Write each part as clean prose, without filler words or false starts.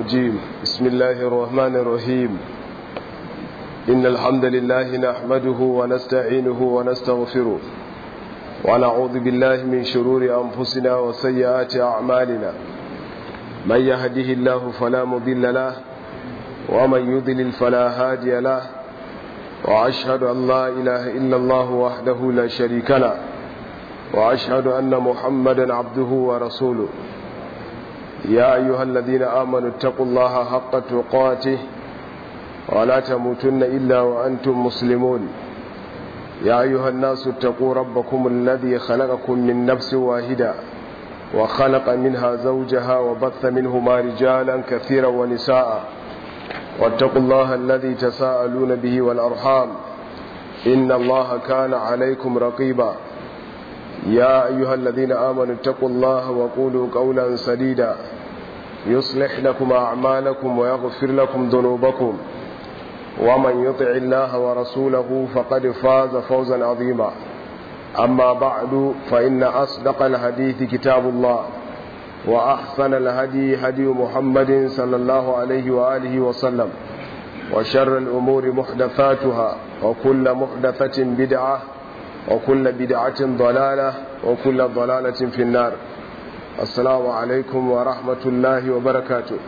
الرجيم بسم الله الرحمن الرحيم إن الحمد لله نحمده ونستعينه ونستغفره ونعوذ بالله من شرور أنفسنا وسيئات أعمالنا من يهده الله فلا مضل له ومن يضلل فلا هادي له وأشهد أن لا إله إلا الله وحده لا شريك له وأشهد أن محمدا عبده ورسوله يا أيها الذين آمنوا اتقوا الله حق تقاته ولا تموتن إلا وأنتم مسلمون يا أيها الناس اتقوا ربكم الذي خلقكم من نفس واحدة وخلق منها زوجها وبث منهما رجالا كثيرا ونساء واتقوا الله الذي تساءلون به والأرحام إن الله كان عليكم رقيبا يا أيها الذين آمنوا اتقوا الله وقولوا قولا سديدا يصلح لكم أعمالكم ويغفر لكم ذنوبكم ومن يطع الله ورسوله فقد فاز فوزا عظيما أما بعد فإن أصدق الحديث كتاب الله وأحسن الهدي هدي محمد صلى الله عليه وآله وسلم وشر الأمور محدثاتها وكل محدثة بدعة وكل بدعة ضلالة وكل ضلالة في النار. السلام عليكم ورحمة الله وبركاته.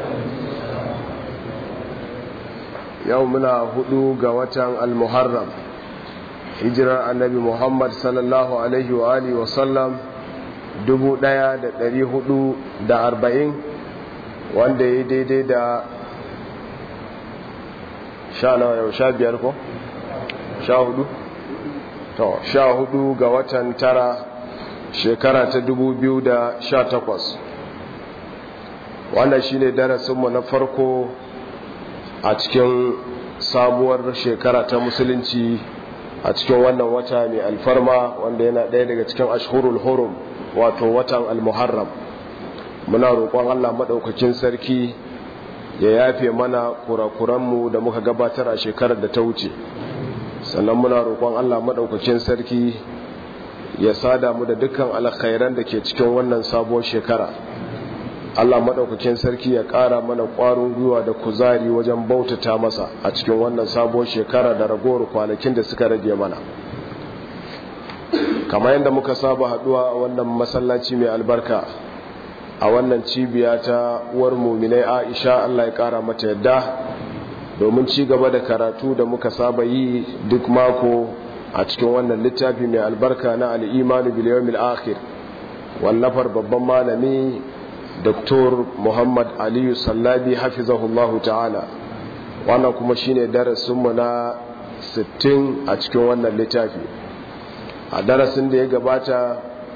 يومنا هدوء وطن المحرم هجرة النبي محمد صلى الله عليه وآله وسلم 1440 wanda ya daidai da 15 ko 14 to 14 ga watan tara shekara ta 2018 wannan shine darasinmu na farko a cikin sabuwar shekara ta musulunci a cikin wannan wata mai alfarma wanda yana ɗaya daga cikin ashhurul hurum wato watan al-muharram. Muna roƙon Allah madaukakin sarki ya yafe mana kurakuranmu da muka gabatar a shekarar da ta wuce, sannan muna roƙon Allah madaukakin sarki ya sada mu da dukkan alkhairan da ke cikin wannan sabuwar shekara. Allah madaukakin sarki ya ƙara mana ƙwarin gwiwa da kuzari wajen bautata masa a cikin wannan sabuwar shekara da ragowar kwanakin da suka rage mana. Kamar yadda muka saba haduwa a wannan masallaci mai albarka a wannan cibiya ta uwar muminai Aisha, Allah ya ƙara mata yadda, domin ci gaba da karatu da muka saba yi duk mako a cikin wannan littafi mai albarka na al-imanu bil yawmil akhir wallafar babban malami Dr. Muhammad Aliyu Sallabi hafizahullahu ta'ala. Wannan kuma shine darasinmu na 60 a cikin wannan littafi. A darasin da ya gabata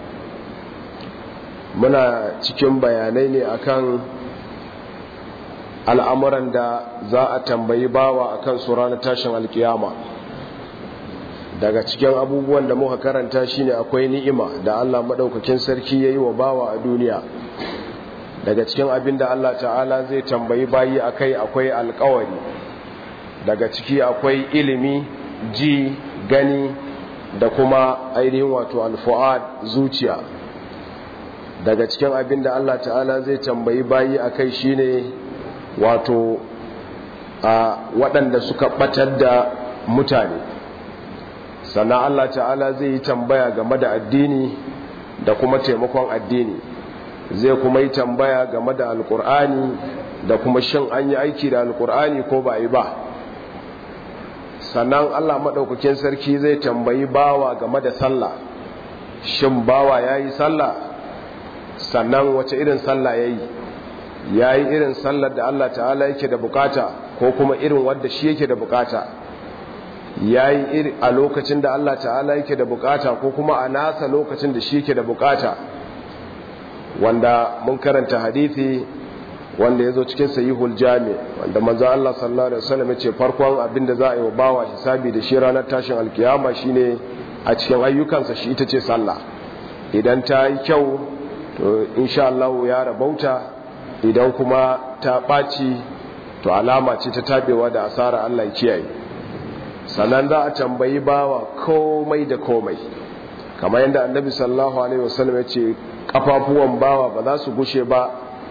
muna cikin bayanai ne akan al'amuran da za a tambayi bawa akan su ranar tashin alkiyama. Daga cikin abubuwan da muka karanta shine akwai ni'ima da Allah madaukakin sarki yayi wa bawa a duniya. Daga cikin abin da Allah ta'ala zai tambayi bayi akwai alƙawari. Daga ciki akwai ilimi, ji, gani da kuma ainihin wato alfu'ad, zuciya. Daga cikin abin da Allah ta'ala zai tambayi bayi shine wato waɗanda suka ɓatar da mutane. Sannan Allah ta'ala zai yi tambaya game da addini da kuma taimakon addini. Zai kuma yi tambaya game da alkur'ani da kuma shin an yi aiki da alkur'ani ko ba yi ba. Sannan Allah maɗaukakin sarki zai tambayi bawa game da sallah, shin bawa ya yi sallah, sannan wace irin sallah ya yi irin sallar da Allah ta'ala yake da bukata ko kuma irin wadda shi yake da bukata, ya yi a lokacin da Allah ta'ala yake da bukata ko kuma a nasa lokacin da shi yake da bukata. Wanda mun karanta hadithi wanda ya zo cikin sahihul jami, wanda manzo Allah sallallahu alaihi wasallam ya ce farkon abinda za a yi wa bawa hisabi da shi ranar tashin alkiyama shine a cikin ayyukansa shi ita ce sallah. Idan ta yi kyau to insha Allah ya rabauta, idan kuma ta ɓaci to alama ce ta tabewa da asara, Allah ya kiyaye. Sannan za a tambayi bawa komai da komai, kamar yadda annabi sallallahu alaihi wasallam ya ce kafafuwan bawa ba za su gushe ba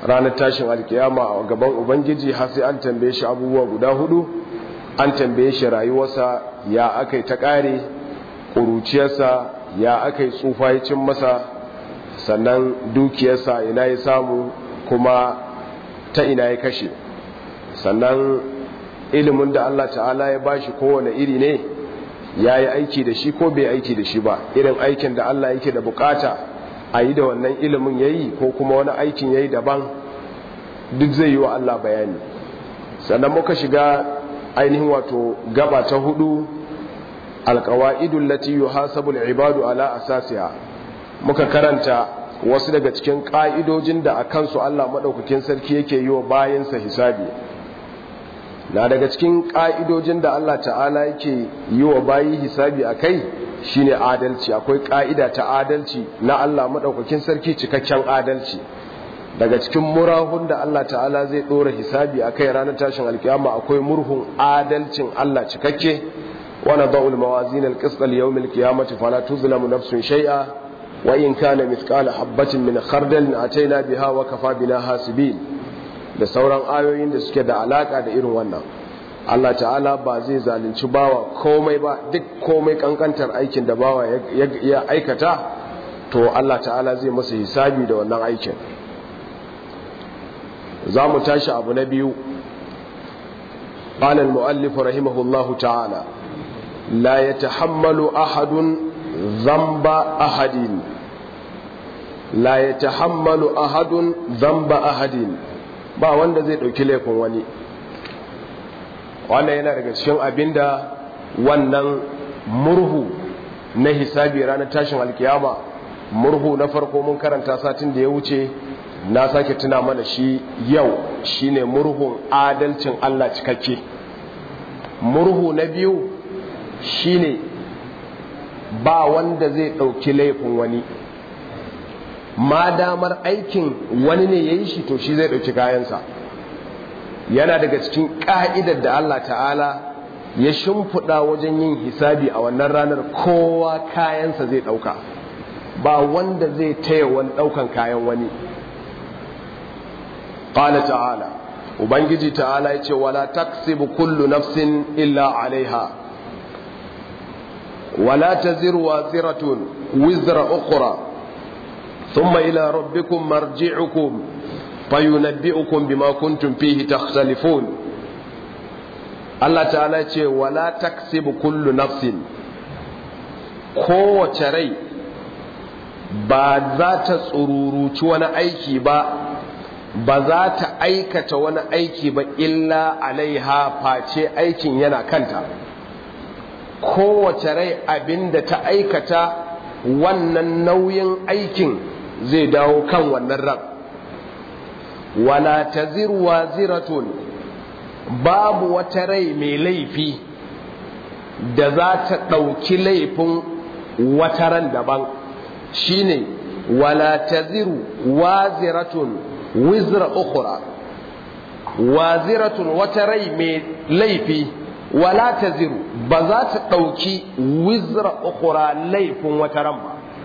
ranar tashin alkiyama a gaban ubangiji har sai an tambaye shi abubuwa guda 4. An tambaye shi rayuwarsa ya akai ta kare, kuruciyarsa ya akai tsufa ya cin masa, sannan dukiyarsa ina ya samu kuma ta ina ya kashe, sannan ilimin da Allah ta'ala ya bashi kowane iri ne, ya yi aiki da shi ko bai aiki da shi ba, irin aikin da Allah yake da bukata a yi da wannan ilimin ya yi ko kuma wani aikin ya yi daban, duk zai yi wa Allah bayani. Sannan muka shiga ainihin wato gaba ta 4, alqawaidul lati yuhasabu al-ibadu ala asasiha. Muka karanta wasu daga cikin ka'idojin da akan su Allah madaukakin sarki yake yi wa bayinsa hisabi. Na daga cikin ka'idojin da Allah ta'ala yake yi wa bayi hisabi akai shine adalci. Akwai ka'ida ta adalci na Allah madaukakin sarki, cikakken adalci. Daga cikin murahun da Allah ta'ala zai dora hisabi akai ranar tashin alkiyama akwai murhun adalcin Allah cikakke. wa nadau al-mawazin al-qist li-yawm al-qiyamati fala tuzlamu nafsun shay'a wa in kana mithqala habatin min khardal atayna biha wa kafa bina hasibin. Da sauran ayoyin da suke da alaka da irin wannan. Allah ta'ala ba zai zalunci bawa komai ba, duk komai kankantar aikin da bawa ya aikata to Allah ta'ala zai masa hisabi da wannan aikin. za mu tashi abu na biyu. قال المؤلف رحمه الله تعالى لا يتحمل أحد ذنب أحد لا يتحمل أحد ذنب أحد ba wanda zai ɗauki laifin wani. wannan yana daga cikin abinda wannan murhu na hisabi ranar tashin alkiyama, murhu na farko mun karanta satin da ya wuce, na sake tuna mana shi yau, shine murhun adalcin Allah cikakke. Murhu na biyu shine ba wanda zai ɗauki laifin wani, ma damar aikin wani ne ya yi shi to shi zai ɗauki kayansa. Yana daga cikin ƙa'idar da Allah ta'ala ya shimfiɗa wajen yin hisabi a wannan ranar, kowa kayansa zai ɗauka, ba wanda zai taya wani ɗaukan kayan wani. Qala ta'ala, Ubangiji ta'ala ya ce wala taksibu kullu nafsin illa alaiha wala taziru waziratun wizra ukhra thumma ila rabbikum marji'ukum fayunabbi'ukum bima kuntum fihi takhtalifun. Allah ta'ala ya ce wala taksibu kullu nafsin, kowace rai ba za ta tsururuci wani aiki ba za ta aikata wani aiki ba illa alaiha, face aikin yana kanta. Kowace rai abinda ta aikata wannan nauyin aikin zai dawo kan wannan ran. Wala taziru waziratun, babu wata rai mai laifi da za ta ɗauki laifin wata ran daban. Shine wala taziru waziratun wizra ukhra, waziratun wata rai mai laifi, wala taziru ba za ta ɗauki wizra ukhra laifin wata ran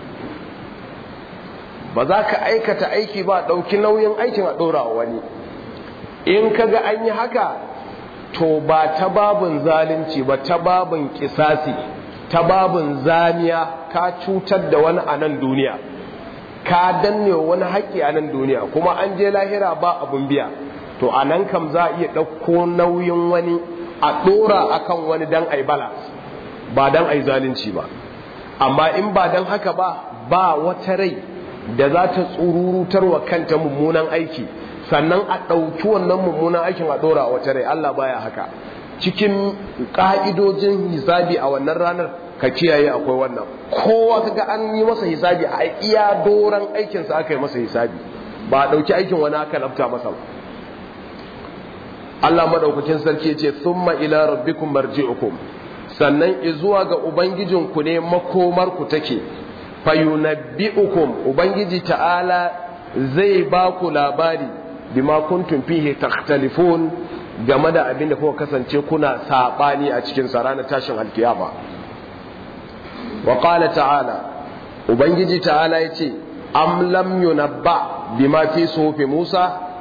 ba za ka aikata aiki ba ɗauki nauyin aikin a ɗora wani. In kaga an yi haka to ba ta babin zalunci ba, ta babin kisasi, ta babin zaniya, ka cutar da wani a nan duniya, ka danne wani haƙƙi a nan duniya, kuma an je lahira ba abun biya, to a nan kam za a iya ɗauko nauyin wani a ɗora akan wani dan ai balance, ba dan ai zalunci ba. Amma in ba dan haka ba wata rai da za ta tsururutar wa kanta mummunan aiki sannan a ɗauki wannan mummunan aikin a ɗora wata rai. Allah baya haka. Cikin ƙa'idojin hisabi a wannan ranar ka kiyaye akwai wannan, kowa kaga an yi masa hisabi a iya doran aikinsa aka yi masa hisabi, ba a ɗauki aikin wani aka lafta masa ba. Allah madaukakin sarki ya ce thumma ila rabbikum marji'ukum, sannan izuwa ga ubangijinku ne makomarku take. Fayunabbi'ukum, ubangiji ta'ala zai ba ku labari bima kuntum fihi takhtalifun, game da abin da kuka kasance kuna sabani a cikin sa ranar tashin alkiyama. Wa qala ta'ala, ubangiji ta'ala yace am lam yunabba bima fi suhufi Musa,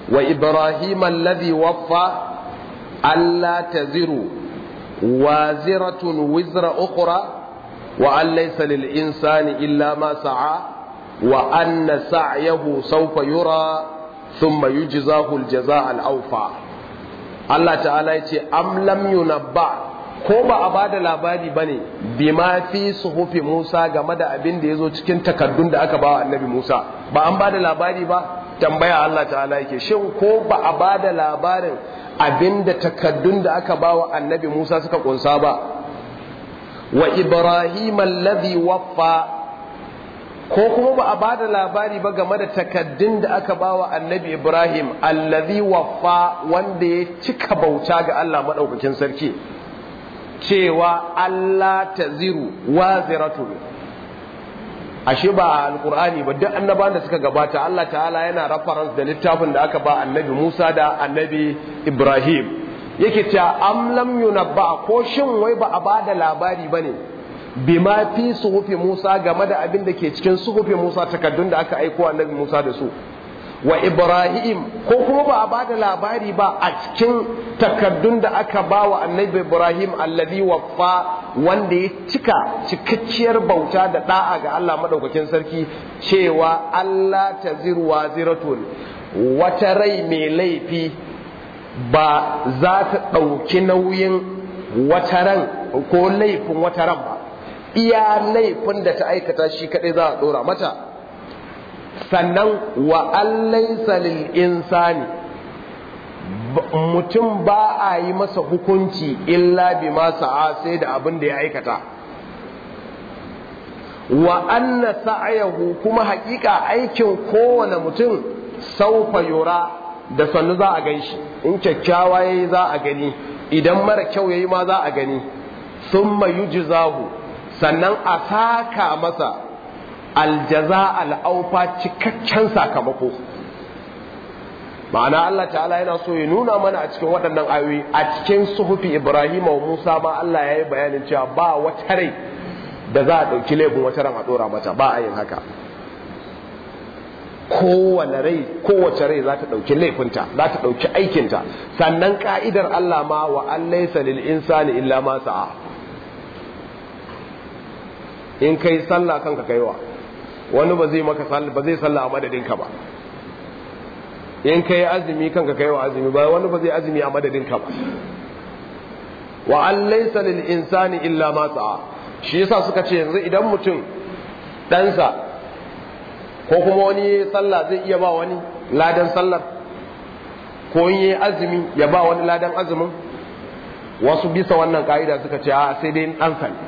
wa Ibrahim alladhi waffa alla taziru waziratun wizra ukhra wa an laysa lil insani illa ma sa'a wa anna sa'yahu sawfa yura thumma yujzahu al jazaa al awfa. Allah ta'ala yace am lam yunabba, ko ba a bada labari bane bima fi suhufi Musa game da abin da yazo cikin takaddun da aka ba annabi Musa, ba an bada labari ba? Tambaya Allah ta'ala yake, shin ko ba a bada labarin abin da takaddun da aka ba wa annabi Musa suka kunsa ba? Wa Ibrahim alladhi waffa, ko kuma ba a bada labari ba game da takaddun da aka ba wa annabi Ibrahim alladhi waffa, wanda ya cika bauta ga Allah madaukakin sarki, cewa Allah taziru waziratun. Ashe ba alqur'ani ba, duk annabawan da suka gabata Allah ta'ala yana reference da littafin da aka ba annabi Musa da annabi Ibrahim, yake cewa am lam yunabba, ko shin wai ba a bada labari bane bima fi suhufi Musa game da abin da ke cikin suhufi Musa, takaddun da aka aiko annabi Musa da su. Wa Ibrahim, ko kuma ba a bada labari ba a cikin takaddun da aka ba wa annabi Ibrahim alladhi waffa, wanda ya cikakkiyar bauta da da'a ga Allah madaukakin sarki, cewa Allah taziru waziratun, wata rai mai laifi ba za ta ɗauki nauyin wata ran ko laifin wata ran ba, iya laifin da ta aikata shi kadai za a dora mata. Sannan wa allaysa lil insani, mutum ba a yi masa hukunci illa bima sa'a, sai da abin da ya aikata. Wa anna sa'ayahu, kuma hakika aikin kowane mutum saufa yura, da sannu za a ganshi. In kyakkyawa yayi za a gani, idan mara kyau yayi ma za a gani. Thumma yujzahu, sannan a saka masa aljaza al'aufa, cikakken sakamako. Ma'ana Allah ta'ala yana so ya nuna mana a cikin waɗannan ayoyi, a cikin suhufi Ibrahim wa Musa ma Allah ya yi bayanin cewa ba wata rai da za a ɗauki laifin wata ran a ɗora mata, ba a yin haka. Kowace rai za ta ɗauki laifinta, za ta ɗauki aikinta. Sannan ka'idar Allah ma wa an laysa lil insani illa ma sa'a. In kai sallah kanka kaiwa, wani ba zai maka sallah, ba zai sallah a madadinka ba. In kai azumi kanka kaiwa azumi, ba wani ba zai azumi a madadinka ba. Wa an laysa lil insani illa ma sa'a. Shi yasa suka ce yanzu idan mutum ɗansa ko kuma wani sallah zai iya ba wani ladan sallar, ko yi azumi ya ba wani ladan azumin. Wasu bisa wannan ka'ida suka ce a sai dai ɗansa ne.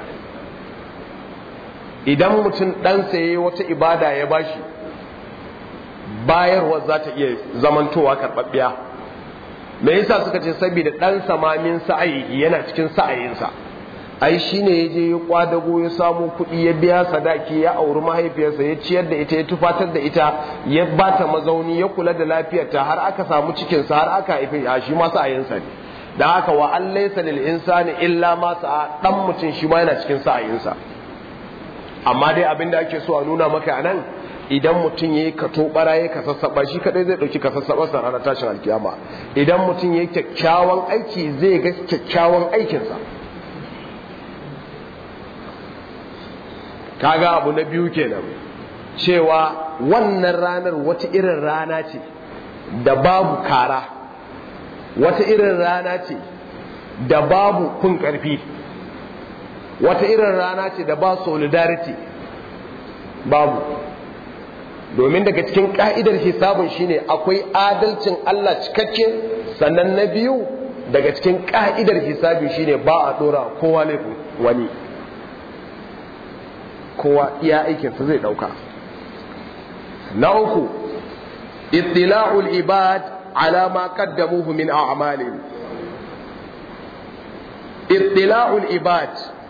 Idan mutum ɗansa ya yi wata ibada ya bashi, bayarwa za ta iya zamantowa karɓaɓɓiya. Me yasa suka ce saboda ɗansa ma min sa'ayi, yana cikin sa'ayinsa. Ai shi ne ya je ya kwadago, ya samu kuɗi, ya biya sadaki, ya auri mahaifiyarsa, ya ciyar da ita, ya tufatar da ita, ya bata mazauni, ya kula da lafiyarta, har aka samu cikinsa, har aka haife a shi ma sa'ayinsa ne. Da haka wa an laysa lil insani illa ma sa'a, ɗan mutum shi ma yana cikin sa'ayinsa. Amma dai abin da ake so a nuna maka anan, idan mutum ya yi katobara, ya kasassaba, shi kadai zai ɗauki kasassabar sa ranar tashin alkiyama. Idan mutum ya yi kyakkyawan aiki, zai ga kyakkyawan aikinsa. Kaga abu na biyu kenan, cewa wannan ranar wata irin rana ce da babu kara, wata irin rana ce da babu kun ƙarfi, wata irin rana ce da ba solidarity, babu. Domin daga cikin ka'idar hisabun shine akwai adalcin Allah cikakke, sannan na biyu daga cikin ka'idar hisabi shine ba a dora kowa laifin wani, kowa iya aikinsa zai dauka. Na uku, ittila'ul ibad ala ma qaddamuhu min a'malin. Ittila'ul ibad,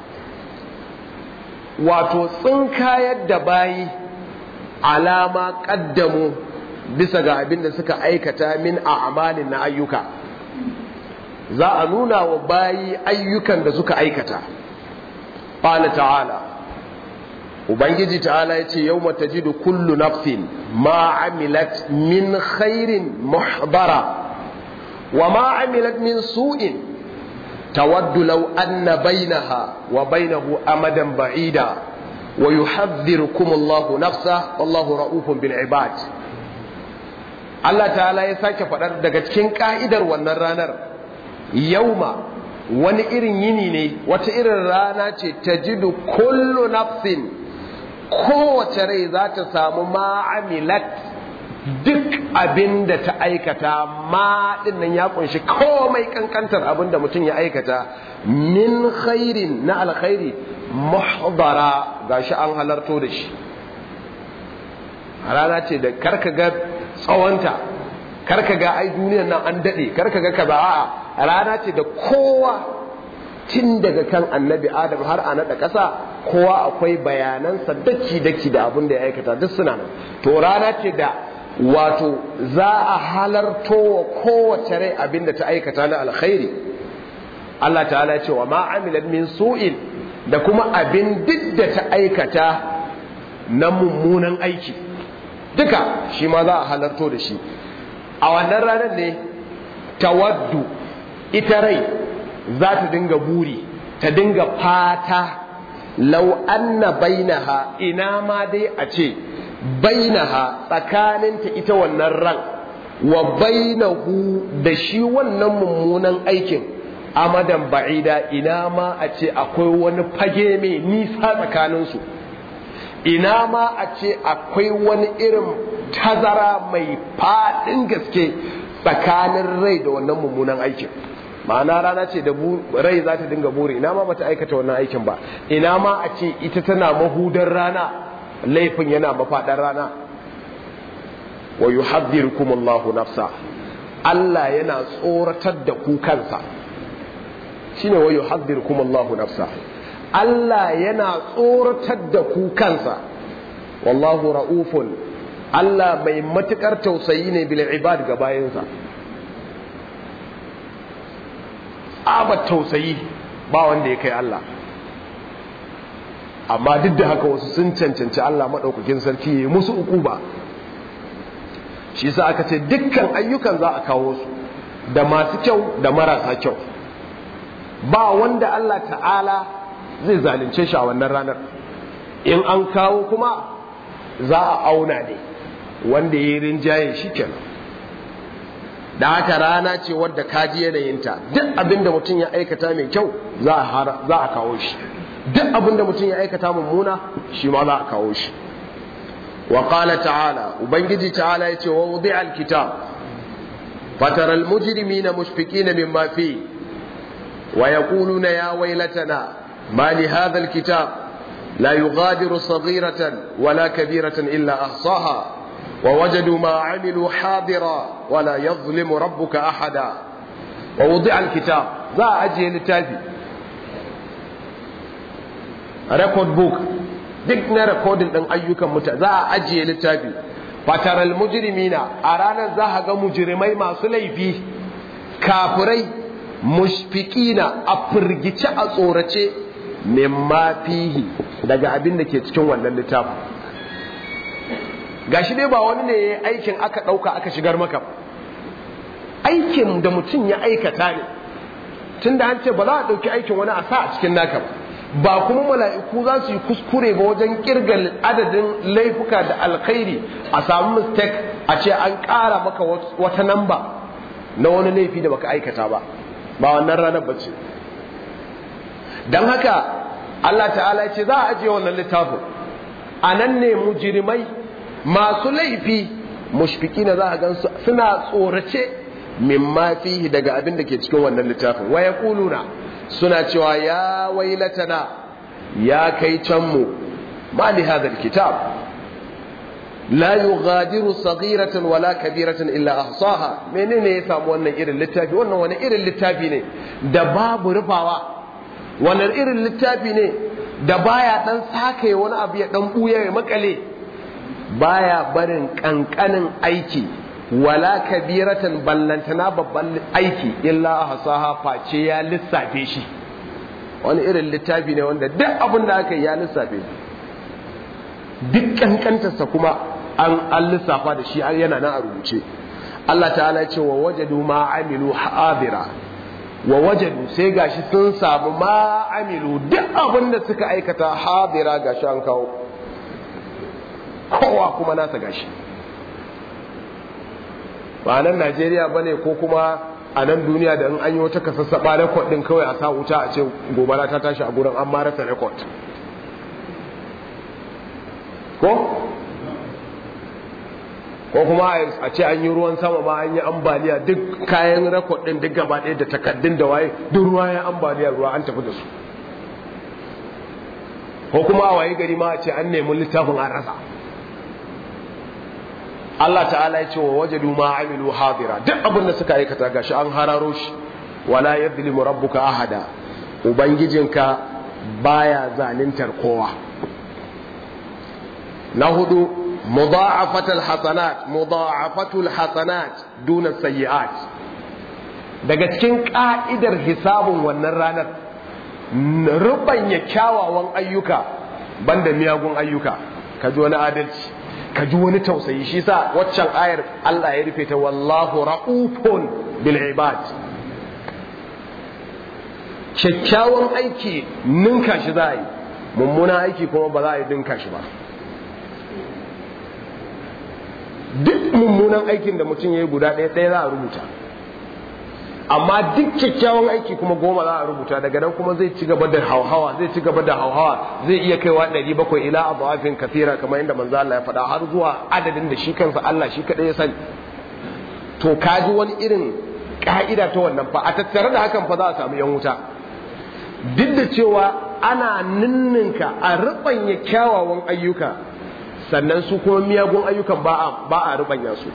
wato tsinkayar da bayi alama kaddamu bisa ga abin da suka aikata min a'malin na ayyuka. Za a nuna wa bayi ayyukan da suka aikata. Qala ta'ala, ubangiji ta'ala ya ce yawma tajidu kullu nafsin ma amilat min khairin muhdara wa ma amilat min su'in tawaddu law anna bainaha wa bainahu amadan ba'ida wa yuhadhdhirukum Allahu nafsa wallahu ra'ufun bil ibad. Allah ta'ala ya sake faɗar daga cikin ka'idar wannan ranar, yauma wani irin yini ne, wata irin rana ce, tajidu kullu nafsin, kowace rai za ta samu ma'amilat duk abin da ta aikata. Ma dinnan ya kunshi komai kankantar abin da mutum ya aikata, min khairin na alkhairi, muhdara gashi an halarto da shi. Rana ce da karka ga tsawonta, karka ga ai duniyar nan an dade, karka ga kaza, a'a rana ce da kowa tun daga kan annabi Adam har a naɗa ƙasa, kowa akwai bayanansa daki da abin da ya aikata duk suna nan. To rana ce da wato za a halarto wa kowace rai abin da ta aikata na alkhairi. Allah ta'ala ce wa ma amilat min su'in, da kuma abin duk da ta aikata na mummunan aiki duka shi ma za a halarto da shi. A wannan ranar ne tawaddu, ita rai za ta dinga buri, ta dinga fata, lau anna bainaha, ina ma dai a ce bainaha tsakaninta ita wannan ran, wa bainahu da shi wannan mummunan aikin, amadan ba'ida, ina ma a ce akwai wani fage mai nisa tsakaninsu, ina ma a ce akwai wani irin tazara mai faɗin gaske tsakanin rai da wannan mummunan aikin. Ma'ana rana ce da rai za ta dinga buri, ina ma bata aikata wannan aikin ba, ina ma a ce ita tana mahudar rana, laifin yana mafaɗar rana. Wa yuhadhdhirukum Allahu nafsa, Allah yana tsoratar da ku kansa, shine wa yuhadhdhirukum Allahu nafsa, Allah yana tsoratar da ku kansa. Wallahu ra'ufun, Allah mai matukar tausayi ne bil ibad ga bayinsa. Aba tausayi ba wanda ya kai Allah, amma duk da haka wasu sun cancanci Allah maɗaukakin sarki ya musu ukuba. Shi yasa aka ce dukkan ayyukan za a kawo su, da masu kyau da marasa kyau, ba wanda Allah ta'ala zai zalunce shi a wannan ranar. In an kawo kuma za a auna ne, wanda ya yi rinjaye shi kenan. Da haka rana ce wadda kaji yanayinta, duk abinda mutum ya aikata mai kyau za a kawo shi, duk abinda mutum ya aikata mummuna shi ma za a kawo shi. Wa qala ta'ala, ubangiji ta'ala yace wa wudi'a al-kitab fatara al-mujrimina mushfiqina mimma fi wa yaquluna ya waylatana ma li hadha al-kitab la yughadiru saghiratan wala kabiratan illa ahsaha ووجدوا ما عملوا حاضرا ولا يظلم ربك أحدا ووضع الكتاب ذا أجي للتافي ريكورد بوك duk na rekodin ɗin ayyukan mutane za a ajiye littafi. Fataral mujrimina, a ranar za a ga mujrimai masu laifi, kafirai, mushfiqina, a firgice a tsorace, mimma fihi, daga abin da ke cikin wannan littafin. Gashi dai ba wani ne ya aikin aka ɗauka aka shigar maka, aikin da mutum ya aikata ne, tun da an ce ba za a ɗauki aikin wani a sa a cikin naka ba kuma mala'iku za su yi kuskure ba wajen kirga adadin laifuka da alkhairi a samu mistake a ce an ƙara maka wata namba na wani laifi da baka aikata ba wannan ranar ba ce. don haka Allah ta'ala ce za a ajiye wannan littafin, a nan ne mujrimai masu laifi mushfiki na za a gan suna tsorace mimma fihi daga abin da ke cikin wannan littafin. Wa yaquluna, suna cewa ya wailatana, ya kai can mu, ma li hadha alkitab la yughadiru saghiratan wala kabiratan illa ahsaha. Menene ya samu wannan irin littafi? Wannan wani irin littafi ne da babu rufawa? Wannan irin littafi ne da baya dan sake wani abu ya dan buya ya makale, baya barin kankanin aiki wala kabiratan ballantana babban aiki illa ahsaha, face ya lissafe shi. Wani irin littafi ne wanda duk abin da aka yi ya lissafe shi. duk kankantarsa kuma an lissafa da shi yana nan a rubuce. Allah ta'ala ya ce wa wajadu ma amilu hadira, wa wajadu sai gashi sun samu ma amilu duk abin da suka aikata hadira gashi an kawo, kowa kuma nasa gashi. Ba nan Najeriya bane ko kuma a nan duniya da in an yi wata kasassaɓa rekod ɗin kawai a sa wuta a ce gobara ta tashi a gurin an ma rasa rekod ko kuma a ce an yi ruwan sama ma an yi ambaliya duk kayan rekod ɗin duk gaba ɗaya da takaddun da waye duk ruwa ya ambaliya ruwa an tafi da su, ko kuma a waye gari ma a ce an nemi littafin an rasa. Allah ta'ala ya ce wa wajadu ma amilu hadira, duk abin da suka aikata gashi an hararo shi. Wala yadhlimu rabbuka ahada, ubangijinka baya zalintar kowa. Na hudu mudha'afatul hasanat duna sayyi'at. Daga cikin ka'idar hisabun wannan ranar rubanya kyawawan ayyuka banda miyagun ayyuka. Ka ji wani adalci, ka ji wani tausayi. Shi sa waccan ayar Allah ya rufe ta wallahu ra'ufun bil ibad. Kyakkyawan aiki ninka shi za a yi, mummuna aiki kuma ba za a yi ninka shi ba. Duk mummunan aikin da mutum ya yi guda ɗaya za a rubuta, amma duk kyakkyawan aiki kuma 10 za a rubuta. Daga nan kuma zai ci gaba da hauhawa, zai iya kaiwa 700 ila adhafin kathira, kamar inda manzo Allah ya faɗa, har zuwa adadin da shi kansa Allah shi kadai ya sani. To kaji wani irin ka'ida ta wannan fa, a tattare da hakan fa za a samu yan wuta, duk da cewa ana ninninka a rubanya kyawawan ayyuka, sannan su kuma miyagun ayyukan ba a rubanya su.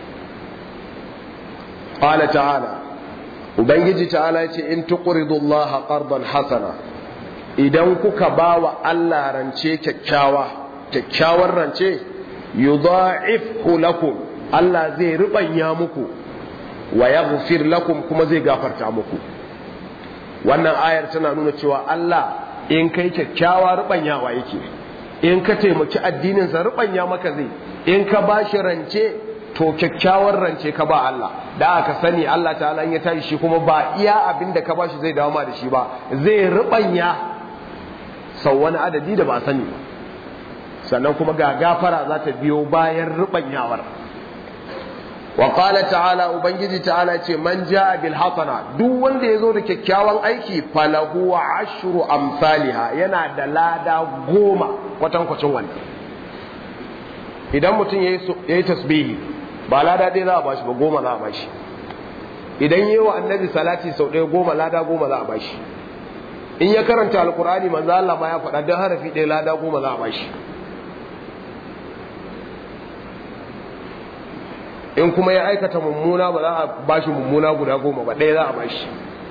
Qala ta'ala, ubangiji ta'ala yace in tuqridu Allah qardan hasana, idan kuka bawa Allah rance kyakkyawar rance, yudha'ifhu lakum, Allah zai rubanya muku, wa yaghfir lakum, kuma zai gafarta muku. Wannan ayar tana nuna cewa Allah in kai kyakkyawa rubanyawa yake, in ka taimaki addinin sa rubanya maka zai, in ka bashi rance to kyakkyawar rance ka ba Allah. Da aka sani Allah ta'ala ya tashi shi kuma ba iya abin da ka bashi zai dawo ma da shi ba, zai rubanya sau wani adadi da ba sani ba. Sannan kuma ga gafara za ta biyo bayan rubanyawar. Wa qala ta'ala, ubangiji ta'ala ce man jaa bil hasana, duk wanda yazo da kyakkyawan aiki falahu ashru amsalha, yana da lada 10 kwatankwacin wannan. Idan mutum yayi tasbihi ba lada ɗaya za a bashi ba, 10 za a bashi. Idan yayi wa annabi salati sau ɗaya 10, lada 10 za a bashi. In ya karanta alqur'ani manzo Allah ma ya faɗa dan harafi ɗaya lada 10 za a bashi. In kuma ya aikata mummuna ba za a bashi mummuna guda 10 ba, ɗaya za a bashi.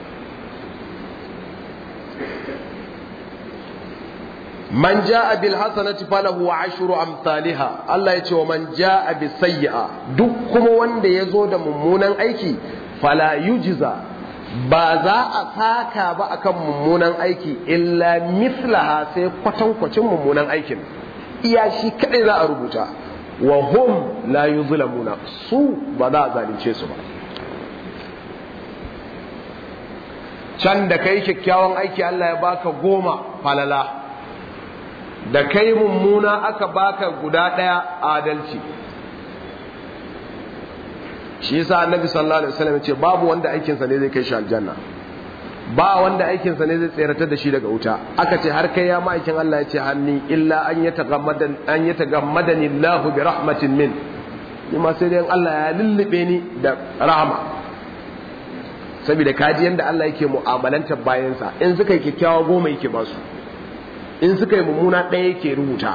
Man jaa bil hasanati falahu ashru amsalha, Allah ya ce wa man jaa bis sayyi'a, duk kuma wanda yazo da mummunan aiki fala yujza, ba za a saka ba akan mummunan aiki illa mithlaha, sai kwatankwacin mummunan aikin, iya shi kadai za a rubuta. Wa hum la yuzlamuna, su ba za a zalunce su ba. Can da kai kyakkyawan aiki Allah ya baka 10 falala, da kai mummuna aka baka guda 1 adalci. Shi yasa Annabi sallallahu alaihi wasallam ya ce babu wanda aikinsa ne zai kai shi aljanna, ba wanda aikinsa ne zai tseratar da shi daga wuta. Aka ce har kai ya ma'aikin Allah ya ce hanni illa an yatagammadani Allah bi rahmatin min, ni ma sai dai Allah ya lullube ni da rahama. Saboda kaji yanda Allah yake mu'amalantar bayansa, in suka yi kyakkyawa 10 yake ba su, in suka yi mummuna 1 yake rubuta.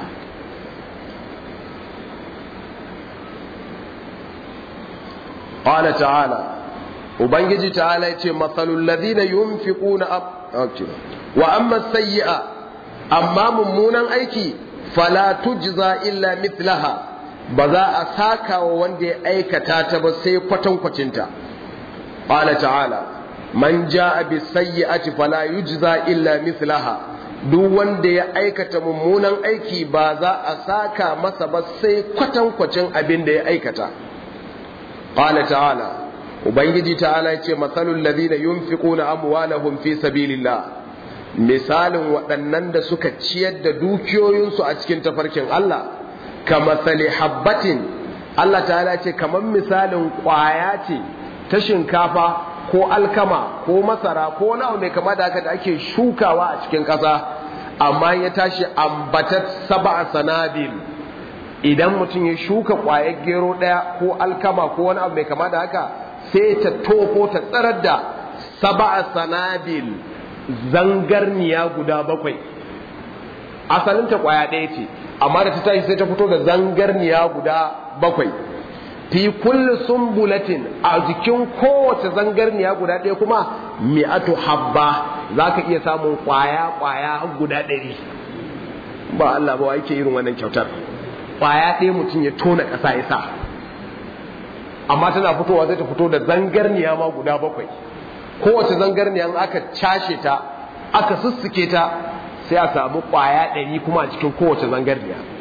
Qala ta'ala, ubangiji ta'ala yace masalul ladina yunfiquna wa amma sayyi'a, amma mummunan aiki fala tujza illa mithlaha, ba za a saka wa wanda ya aikata ta ba sai kwatankwacinta. Qala ta'ala man jaa bis sayyi'ati fala yujza illa mithlaha, duk wanda ya aikata mummunan aiki ba za a saka masa ba sai kwatankwacin abin da ya aikata. Qala ta'ala, ubangiji ta'ala ya ce matsalul ladina yunfiquna amwalahum fi sabilillah, misalin waɗannan da suka ciyar da dukiyoyinsu a cikin tafarkin Allah, kamathali habbatin, Allah ta'ala ce kamar misalin ƙwaya ce ta shinkafa ko alkama ko masara ko wani abu mai kama da haka da ake shukawa a cikin ƙasa, amma ya tashi ambatat sab'a sanabil. Idan mutum ya shuka ƙwayar gero ɗaya ko alkama ko wani abu mai kama da haka, sai ta tofo ta tsarar da sab'a sanabil, zangarniya guda 7. Asalinta ƙwaya ɗaya ce, amma da ta tashi sai ta fito da zangarniya guda 7. fi kulli sumbulatin, a jikin kowace zangarniya guda ɗaya kuma mi'atu habba, za ka iya samun ƙwaya guda 100. ba Allah ba yake irin wannan kyautar. Ƙwaya ɗaya mutum ya tona ƙasa ya sa, amma tana fitowa zai ta fito da zangarniya ma guda 7. kowace zangarniya aka cashe ta aka sussuke ta sai a samu ƙwaya 100 kuma a cikin kowace zangarniya.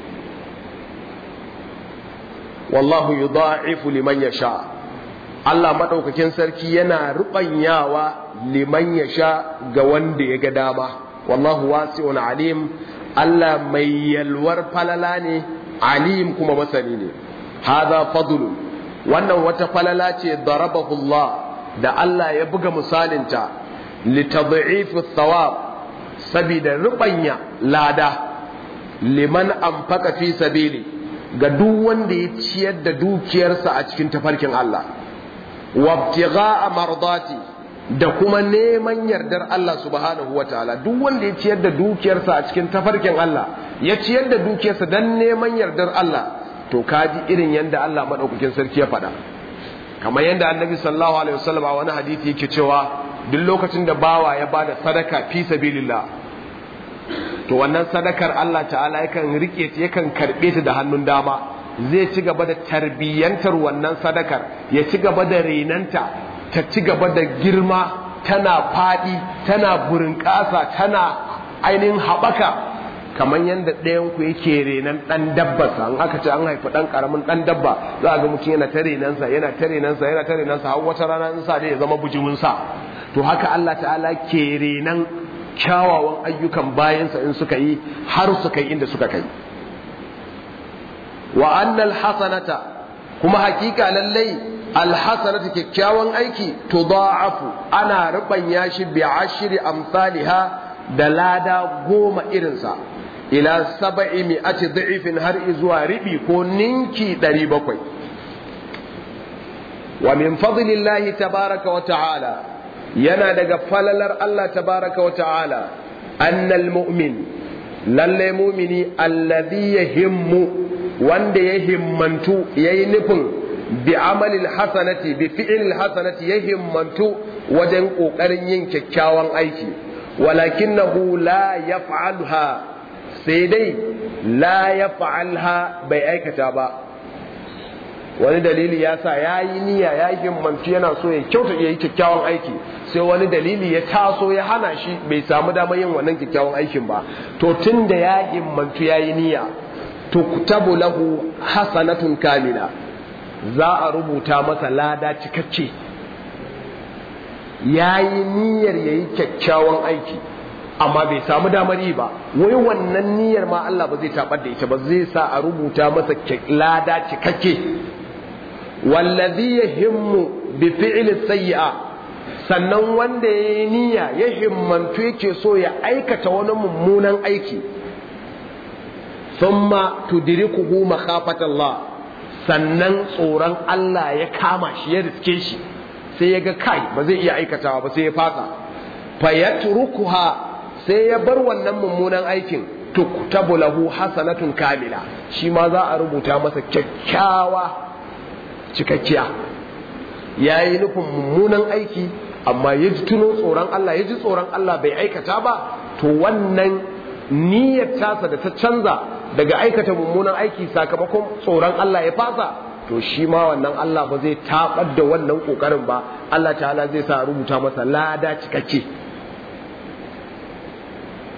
wallahu yudha'ifu liman yasha, Allah madaukakin sarki yana rubanyawa liman yasha ga wanda ya ga dama. wallahu wasi'un alim, Allah mai yalwar falala ne, alim kuma masani ne. hadha fadlu, wannan wata falala ce darabahu Allah da Allah ya buga misalinta litad'ifu thawab, sabida rubanya lada, liman anfaqa fi sabili, ga duk wanda ya ciyar da dukiyarsa a cikin tafarkin Allah, wabtigha'a mardati, da kuma neman yardar Allah subhanahu wataala. Duk wanda ya ciyar da dukiyarsa a cikin tafarkin Allah, ya ciyar da dukiyarsa dan neman yardar Allah, to kaji irin yanda Allah madaukakin sarki ya faɗa. Kamar yanda Annabi sallallahu alaihi wasallam a wani hadisi yake cewa duk lokacin da bawa ya bada sadaka fi sabilillah, to wannan sadakar Allah ta'ala yakan rike ta, yakan karbe ta da hannun dama, zai ci gaba da tarbiyyantar wannan sadakar, ya ci gaba da renanta, ta ci gaba da girma, tana fadi, tana burinƙasa, tana ainihin haɓaka, kamar yadda ɗayan ku yake renan ɗan dabbarsa. An aka ce an haifi ɗan ƙaramin ɗan dabba, za a ga mutum yana ta renansa, yana ta renansa, yana ta renansa, har wata rana in sa ya zama bujiminsa. To haka Allah ta'ala ke renan kyawawan ayyukan bayansa in suka yi har suka yi inda suka kai. Wa annal hasanata, kuma hakika lallai alhasanatu kyakkyawan aiki tudha'afu, ana rubanya shi bi 10 amsalha, da lada 10 irinsa, ila 700 dha'ifin, har zuwa ribi ko ninki 700. Wa min fadlillahi tabaraka wa ta'ala, yana daga falalar Allah tabaraka wa ta'ala, annal mu'min, lalle mu'mini, alladhi yahimmu, wanda ya himmantu, yayi nufin bi amalil hasanati, bi fi'il hasanati, ya himmantu wajen kokarin yin kyakkyawan aiki, walakinahu la yaf'alha, sai dai la yaf'alha, bai aikata ba. Wani dalili ya sa ya yi niyya, ya yi himmantu, yana so ya kyauta, ya yi kyakkyawan aiki, sai wani dalili ya taso ya hana shi, bai samu damar yin wannan kyakkyawan aikin ba. To tun da ya himmantu, ya yi niyya, tuktabu lahu hasanatun kamila, za a rubuta masa lada cikakke. Ya yi niyyar ya yi kyakkyawan aiki, amma bai samu damar yi ba, wai wannan niyyar ma Allah ba zai tabar da ita ba, zai sa a rubuta masa lada cikakke. Wallazi yahimmu bi fi'li sayyi'a, sannan wanda ya yi niyya, ya himmantu, yake so ya aikata wani mummunan aiki, thumma tudrikuhu makhafatallah, sannan tsoron Allah ya kama shi, ya riske shi, sai ya ga kai ba zai iya aikatawa ba, sai ya fasa, fayatrukuha, sai ya bar wannan mummunan aikin, tuktabu lahu hasanatun kamila, shi ma za a rubuta masa kyakkyawa cikakkiya. Yayi nufin mummunan aiki, amma ya ji tuno tsoron Allah, ya ji tsoron Allah bai aikata ba, to wannan niyyar tasa da ta canza daga aikata mummunan aiki sakamakon tsoron Allah ya fasa, to shi ma wannan Allah ba zai tabar da wannan kokarin ba, Allah ta'ala zai sa rubuta masa lada cikakke.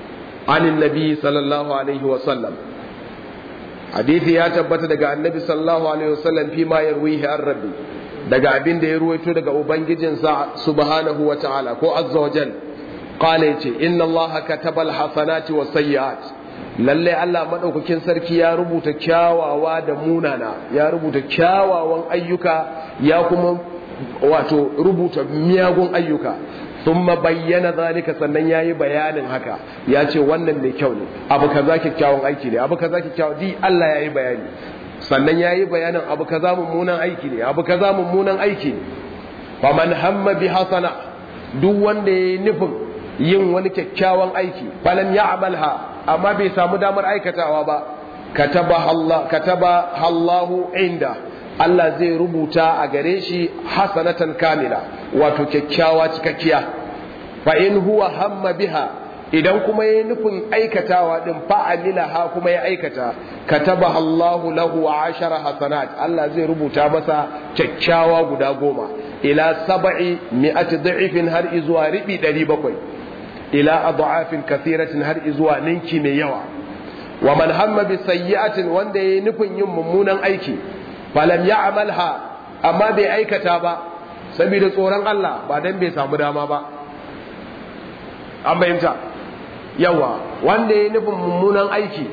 anin nabi sallallahu alaihi wa sallam hadisi ya tabbata daga annabi sallallahu alaihi wa sallam fi ma yarwihi an rabbi daga abin da ya ruwaito daga ubangijinsa subhanahu wa ta'ala ko azza wa jal qala yace inna allaha kataba alhasanati was-sayyi'at lalle Allah madaukakin sarki ya rubuta kyawawa da munana ya rubuta kyawawan ayyuka ya kuma wato rubuta miyagun ayyuka thumma bayyana zalika sannan yayi bayanin haka ya ce wannan mai kyau ne abu kaza kyakkyawan aiki ne abu kaza kyakkyawan di Allah yayi bayani sannan yayi bayanin abu kaza mummunan aiki ne abu kaza mummunan aiki ne faman hamma bi hasana duk wanda yayi nufin yin wani kyakkyawan aiki falam ya'malha amma bai samu damar aikatawa ba kataba Allahu inda Allah zai rubuta a gare shi hasanatan kamila wato kyakkyawa cikakkiya fa in huwa hamma biha idan kuma yayi nufin aikatawa din fa amilaha kuma ya aikata kataba Allahu lahu 10 hasanat Allah zai rubuta masa kyakkyawa guda 10 ila 700 dha'ifin har izuwa ribi 700 ila adhafin kathiratin har izuwa ninki mai yawa wa man hamma bi sayyi'atin wanda yayi nufin yin mummunan aiki falam ya'malha amma bai aikata ba saboda tsoron Allah ba dan bai samu dama ba an bayyanta yawa wanda yayi nufin mummunan aiki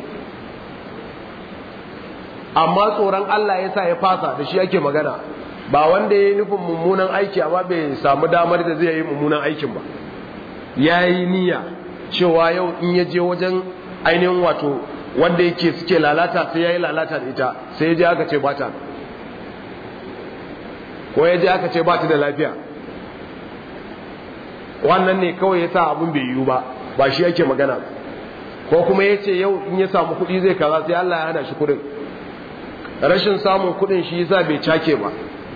amma tsoron Allah yasa ya fasa da shi ake magana ba wanda yayi nufin mummunan aiki amma bai samu damar da zai yi mummunan aikin ba yayi niyya cewa yau in ya je wajen ainihin wato wanda yake suke lalata sai yayi lalata da ita sai ya je aka ce bata ko ya je aka ce ba ta da lafiya wannan ne kawai ya sa abin bai yiwu ba shi yake magana ko kuma ya ce yau in ya samu kuɗi zai kaza sai Allah ya hana shi kuɗin rashin samun kuɗin shi yasa bai cake ba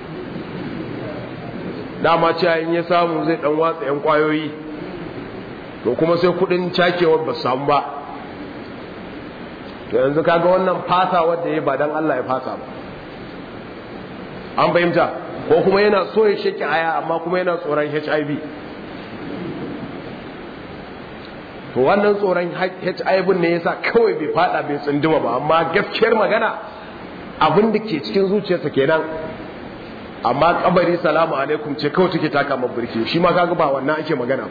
dama cewa in ya samu zai dan watsa yan kwayoyi to kuma sai kuɗin cakewar ba samu ba to yanzu kaga wannan fasa wanda ya ba dan Allah ya fasa ba an fahimta ko kuma yana so ya shaki aya amma kuma yana tsoron HIV to wannan tsoron HIV ne yasa kawai bai fada bai tsunduma ba amma gaskiyar magana abin da ke cikin zuciyarsa kenan amma kabari salamu alaikum ce kawai take taka maburki shi ma kaga ba wannan ake magana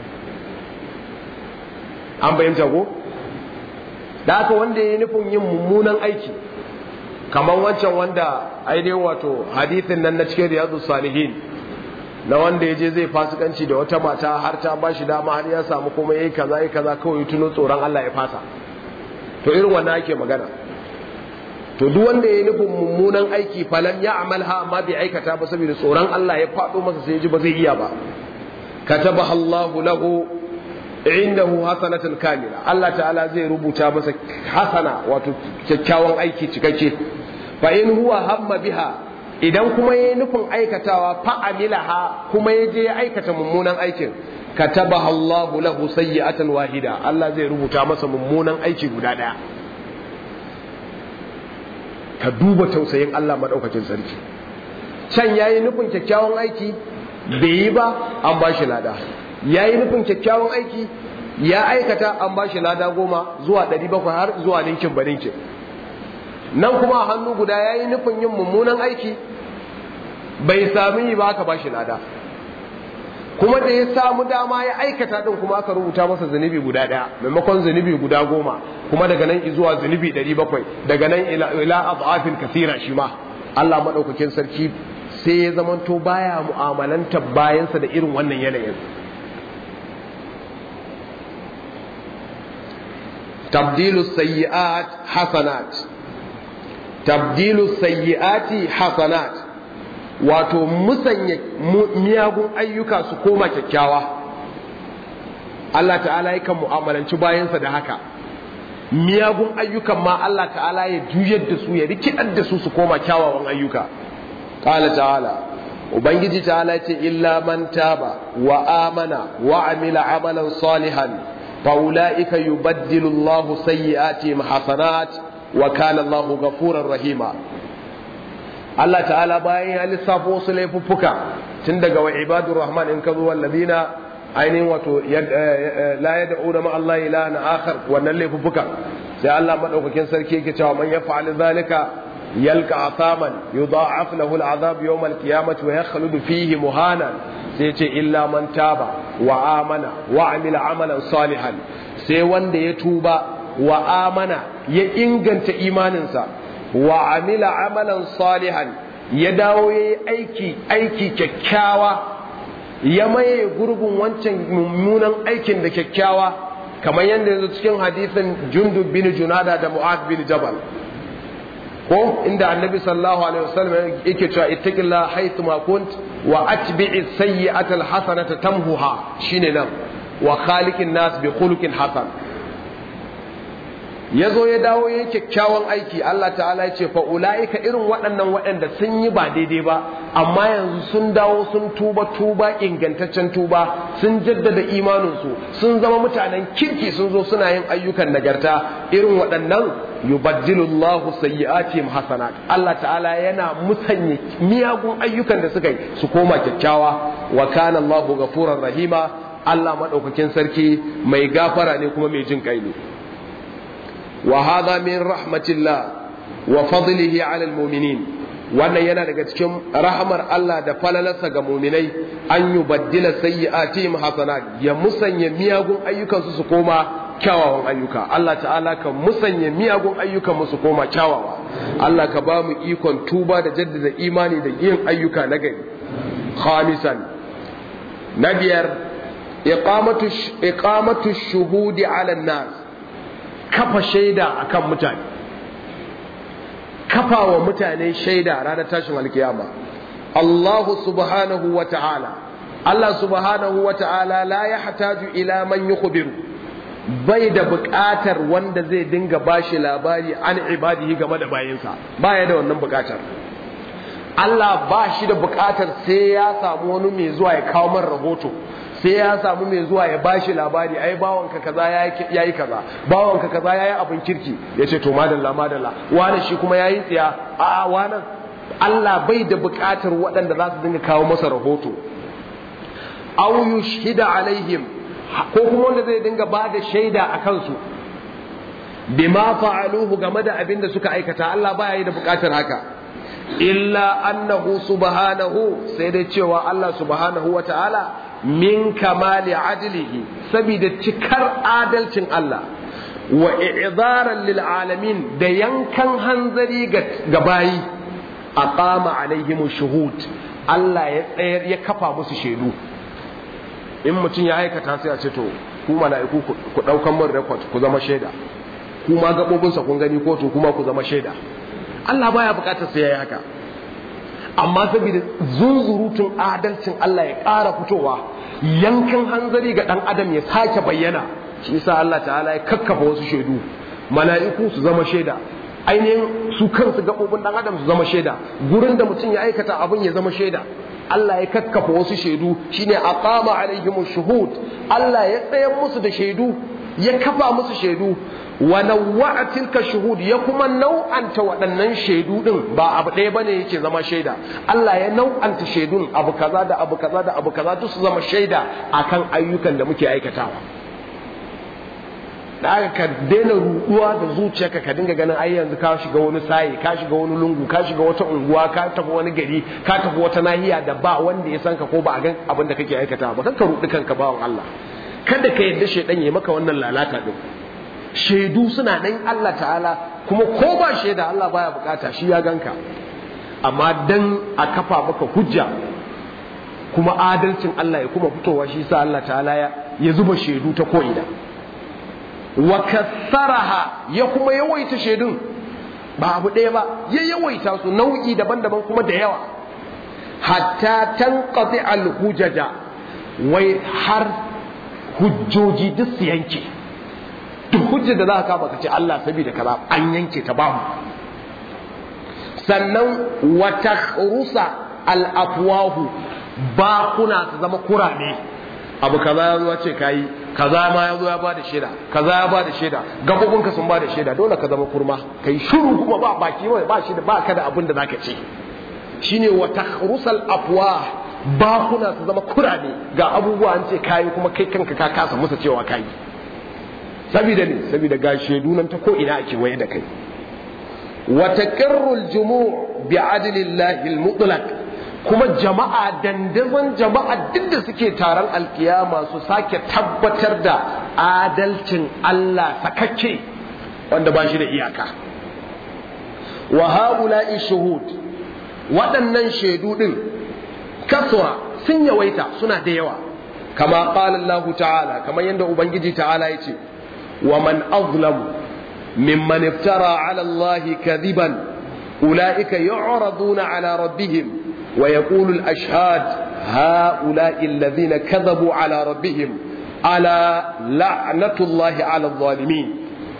an bayyanta ko da haka wanda ya nufin yin mummunan aiki kamar wancan wanda ainihin wato hadithin nan na cikin riyadus salihin na wanda ya je zai fasikanci da wata mata har ta ba shi dama har ya samu kuma yayi kaza yayi kaza kawai tuno tsoron Allah ya fasa to irin wannan ake magana to duk wanda ya nufin mummunan aiki falan ya amalha amma bai aikata ba saboda tsoron Allah ya fado masa sai ya ji ba zai iya ba kataba Allahu lahu indahu hasanatan kamila Allah ta'ala zai rubuta masa hasana wato kyakkyawan aiki cikakke fa in huwa hamma biha idan kuma yayi nufin aikatawa fa amilaha kuma yaje ya aikata mummunan aikin katabaha Allahu lahu sayyi'atan wahida Allah zai rubuta masa mummunan aiki guda daya ka duba tausayin Allah madaukakin sarki can yayi nufin kyakkyawan aiki bai yi ba an bashi lada yayi nufin kyakkyawan aiki ya aikata an bashi lada 10 zuwa 700 har zuwa ninkin baninkin nan kuma a hannu guda yayi nufin yin mummunan aiki bai sami yi ba aka bashi lada kuma da ya samu dama ya aikata din kuma aka rubuta masa zunubi guda daya maimakon zunubi guda 10 kuma daga nan zuwa zunubi 700 daga nan ila adhafin kathira shi ma Allah madaukakin sarki sai ya zamanto baya mu'amalanta bayansa da irin wannan yanayin tabdilu sayyi'at hasanat tabdilu sayyi'ati hasanat wato musanya miyagun ayyuka su koma kyakkyawa Allah ta'ala yakan mu'amalanci bayansa da haka miyagun ayyukan ma Allah ta'ala ya juyar da su ya rikidar da su su koma kyawawan ayyuka qala ta'ala ubangiji ta'ala ya ce illa man taba wa amana wa amila amalan salihan fa ulaika yubaddilu Allahu sayyi'atihim hasanat wa kana Allahu ghafurur rahima Allah ta'ala bayan ya lissafo wasu laifuffuka tun daga wa ibadur rahman in ka zo wallazina ainihin wato la yad'una ma Allah ilahan akhar wannan laifuffuka sai Allah madaukakin sarki yake cewa man yaf'al zalika yalqa athaman yudha'af lahu al'adab yawm al-qiyamati wa yakhlud fihi muhanan sai ce illa man taba wa amana wa amila amalan salihan sai wanda ya tuba wa amana ya inganta imaninsa wa amila amalan salihan ya dawo yayi aiki kyakkyawa ya maye gurbin wancan mummunan aikin da kyakkyawa kamar yadda yanzu cikin hadisin Jundub bin Junada da Mu'adh bin Jabal ko inda annabi sallallahu alaihi wasallam yake cewa ittaqillaha haythu ma kunt wa atbi'is sayyi'ata alhasanata tamhuha shine nan wa khaliqin nas bi khuluqin hasan yazo ya dawo yayin kyakkyawan aiki Allah ta'ala ya ce fa ulaika irin waɗannan waɗanda sun yi ba daidai ba amma yanzu sun dawo sun tuba ingantaccen tuba sun jaddada imaninsu sun zama mutanen kirki sun zo suna yin ayyukan nagarta irin waɗannan yubaddilu Allahu sayyi'atihim hasanat Allah ta'ala yana musanya miyagun ayyukan da suka yi su koma kyakkyawa wa kana Allahu ghafurur rahima Allah madaukakin sarki mai gafara ne kuma mai jin kai ne wa hadha min rahmatillah wa fadlihi 'ala al-mu'minin wannan yana daga cikin rahamar Allah da falalarsa ga mu'minai an yubaddila sayyi'atihim hasanat ya musanya miyagun ayyukan su koma kyawawan ayyuka Allah ta'ala ka musanya miyagun ayyukan mu su koma kyawawa Allah ka ba mu ikon tuba da jaddada imani da yin ayyuka na gari khamisan na biyar iqamatu shuhudi 'ala an-nas kafa shaida akan mutane kafa wa mutane shaida ranar tashin alkiyama Allah subhanahu wa ta'ala Allah subhanahu wa ta'ala la yahtaju ila man yukhbiru bai da buƙatar wanda zai dinga bashi labari an ibadihi game da bayinsa baya da wannan buƙatar Allah ba shi da buƙatar sai ya samu wani mai zuwa ya kawo man rahoto sai ya samu mai zuwa ya bashi labari ai bawanka kaza yayi kaza bawanka kaza yayi abin kirki yace to madalla wani shi kuma yayi tsiya a wannan Allah bai da buƙatar waɗanda za su dinga kawo masa rahoto aw yushhida alaihim ko kuma wanda zai dinga bada shaida a kansu bima fa'aluhu game da abin da suka aikata Allah baya yi da buƙatar haka illa annahu subhanahu sai dai cewa Allah subhanahu wata'ala min kamali adlihi saboda cikar adalcin Allah wa i'zaran lil alamin da yankan hanzari ga bayi aqama alaihim shuhud Allah ya tsayar ya kafa musu shaidu in mutum ya aikata sai a ce to ku mala'iku ku daukan mun record ku zama shaida kuma gabobin sa kun gani kotu kuma ku zama shaida Allah baya bukatar sai yayi haka amma saboda zunzurutun adalcin Allah ya ƙara fitowa yankan hanzari ga ɗan adam ya sake bayyana shi yasa Allah ta'ala ya kakkafa wasu shaidu mala'iku su zama shaida ainihin su kansu gaɓoɓin ɗan adam su zama shaida gurin da mutum ya aikata abin ya zama shaida Allah ya kakkafa wasu shaidu shine aqama alaihim shuhud Allah ya tsayar musu da shaidu ya kafa musu shaidu wa nawwa'a tilka shuhud ya kuma nau'anta waɗannan shaidu din ba abu ɗaya bane yake zama shaida Allah ya nau'anta shaidun abu kaza da abu kaza da abu kaza duk su zama shaida akan ayyukan da muke aikatawa da aka ka daina ruɗuwa da zuciyarka ka dinga ganin ai yanzu ka shiga wani sayi ka shiga wani lungu ka shiga wata unguwa ka tafi wani gari ka tafi wata nahiya da ba wanda ya san ka ko ba a gan abin da kake aikatawa ba kanka ruɗi kanka bawan Allah kada ka yarda shaidan ya maka wannan lalata din shaidu suna nan Allah ta'ala kuma ko ba shaida Allah baya bukata shi ya ganka amma dan a kafa maka hujja kuma adalcin Allah ya kuma fitowa shi sa Allah ta'ala ya zuba shaidu ta ko'ina wa kassaraha ya kuma yawaita shaidun ba abu ɗaya ba ya yawaita su nau'i daban-daban kuma da yawa hatta tanqati al-hujaja wai har hujjoji duk su yanke duk hujjar da za ka kama ka ce Allah saboda kaza an yanke ta babu sannan wa takhrusa al-afwahu ba kuna su zama kurame abu kaza ya zo ce kai kaza ma ya zo ya bada shaida kaza ya bada shaida gabobinka sun bada shaida dole ka zama kurma kai shiru kuma ba baki ba shi da ba ka da abin da zaka ce shine wa takhrusal afwah bakuna su zama kurame ga abubuwa an ce kayi kuma kai kanka ka kasa musa cewa kayi saboda ne saboda ga shedu nan ta ko ina ake waye da kai wa taqarrul jumu' bi adlillahi al-mutlaq kuma jama'a dandazon jama'a duk da suke taron alkiyama su sake tabbatar da adalcin Allah sakakke wanda ba shi da iyaka wa haula'i shuhud waɗannan shaidu din kasura sun yawaita suna da yawa kama qala Allah ta'ala kamar yanda ubangiji ta'ala yace wa man azlamu mimman iftara 'ala Allah kadiban ulaika yu'raduna 'ala rabbihim wa yaqulu al-ashhad ha'ula'i alladhina kadhabu 'ala rabbihim ala la'natullahi 'ala adh-dhalimin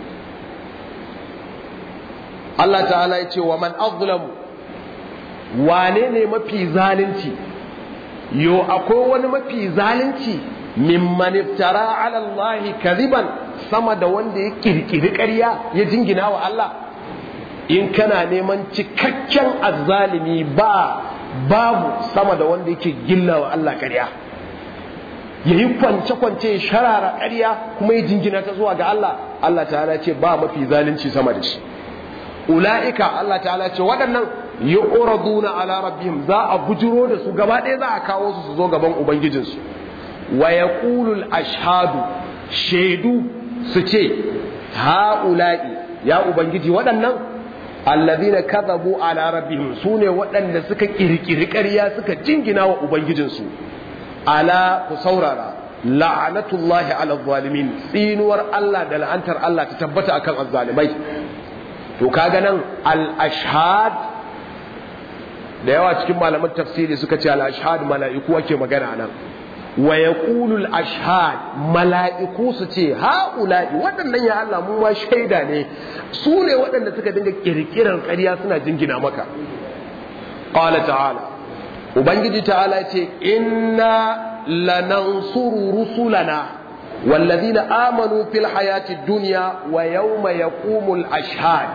Allah ta'ala yace wa man azlamu wane ne mafi zalunci yo akwai wani mafi zalunci mimman iftara ala Allah kadiban sama da wanda ya kirkiri ƙarya ya jingina wa Allah in kana neman cikakken azzalimi babu sama da wanda yake gilla wa Allah ƙarya yayi kwance sharara ƙarya kuma ya jingina ta zuwa ga Allah Allah ta'ala ce ba mafi zalunci sama da shi ula'ika Allah ta'ala ce waɗannan yu'raduna ala rabbihim za a bujiro da su gaba ɗaya za a kawo su zo gaban ubangijinsu wa yaqulu al-ashhadu shaidu su ce ha'ula'i ya ubangiji waɗannan alladhina kadhabu ala rabbihim sune waɗanda suka kirkiri ƙarya suka jingina wa ubangijinsu ala ku saurara la'anatullahi ala zalimin tsinuwar Allah da la'antar Allah ta tabbata akan azzalimai to kaga nan al-ashhad da yawa cikin malaman tafsiri suka ce al-ashhad mala'iku ake magana nan wa yaqulu al-ashhad mala'iku su ce haula'i waɗannan ya Allah mu ma shaida ne su ne waɗanda suka dinga kirkiran ƙarya suna jingina maka qala ta'ala ubangiji ta'ala ce inna lanansuru rusulana والذين آمنوا في الحياة الدنيا ويوم يقوم الأشهاد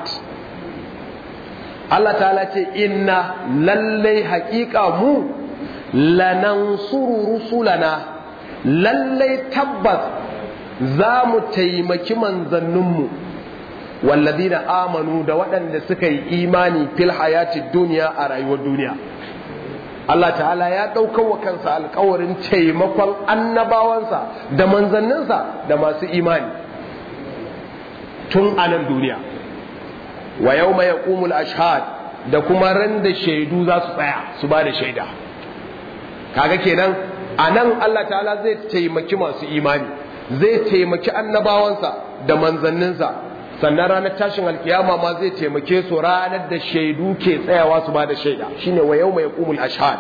الله تعالى إنا للي حقيقة مو لننصر رسلنا للي تبت زام تيمك من ذنم والذين آمنوا دوأن سكي إيماني في الحياة الدنيا أرأي والدنيا Allah ta'ala ya ɗaukar wa kansa alkawarin taimakon annabawansa da manzanninsa da masu imani tun a nan duniya wa yau mai yaƙumul ashhad da kuma ran da shaidu za su tsaya su ba da shaida kaga kenan a nan Allah ta'ala zai taimaki masu imani zai taimaki annabawansa da manzanninsa sannan ranar tashin alkiyama ma zai taimake su ranar da shaidu ke tsayawa su ba da shaida shine wa yawma yaqumul ashhad